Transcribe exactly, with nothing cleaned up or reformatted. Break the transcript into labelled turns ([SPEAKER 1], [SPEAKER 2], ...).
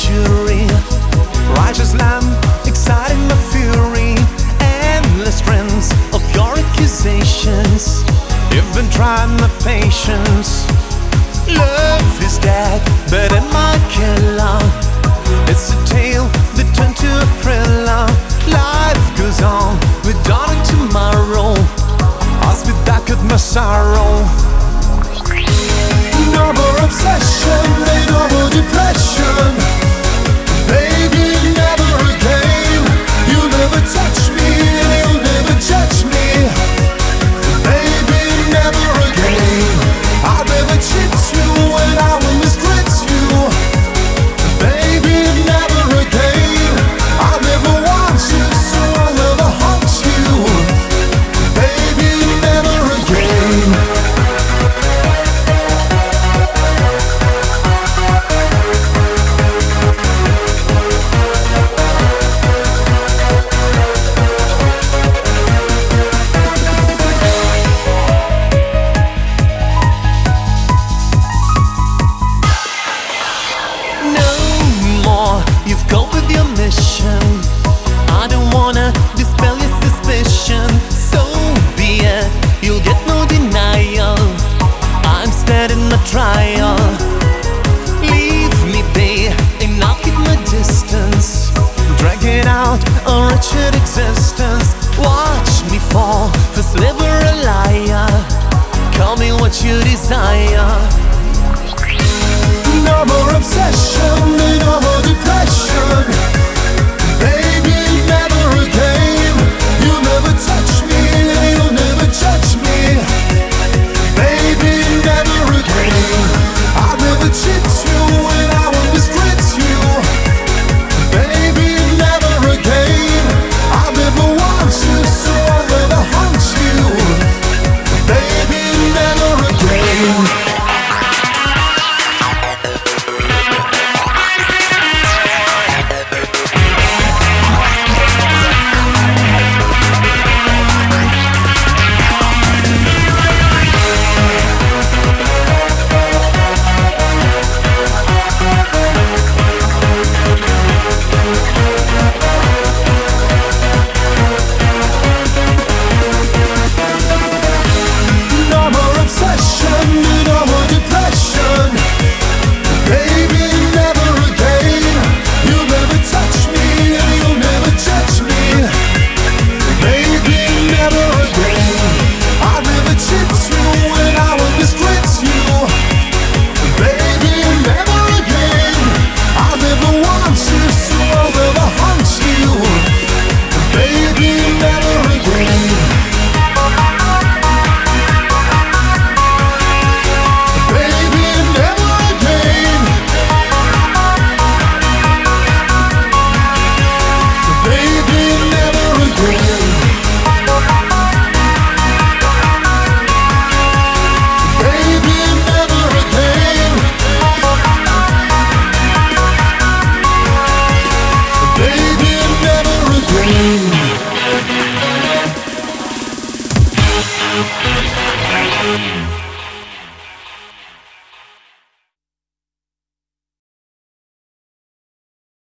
[SPEAKER 1] jury. Righteous lamb, exciting my fury. Endless strengths of your accusations. You've been trying my patience. Love is dead, but am I killer? It's a tale that turned to a thriller. Life goes on with dawn and tomorrow. I'll spit back at my sorrow.
[SPEAKER 2] No more obsession, no more depression. Baby, never again. You'll never touch me, you'll never judge me. Baby, never again. I'll never cheat you when I will mistreat you. Baby, never again. I'll never want you, so I'll never haunt you. Baby, never again.
[SPEAKER 1] You've coped with your mission. I don't wanna dispel your suspicion. So be it, you'll get no denial. I'm standing my trial. Leave me be, and I'll keep my distance. Dragging out a wretched existence. Watch me fall, for sliver a liar. Call me what you desire.
[SPEAKER 2] No more obsession, no more depression.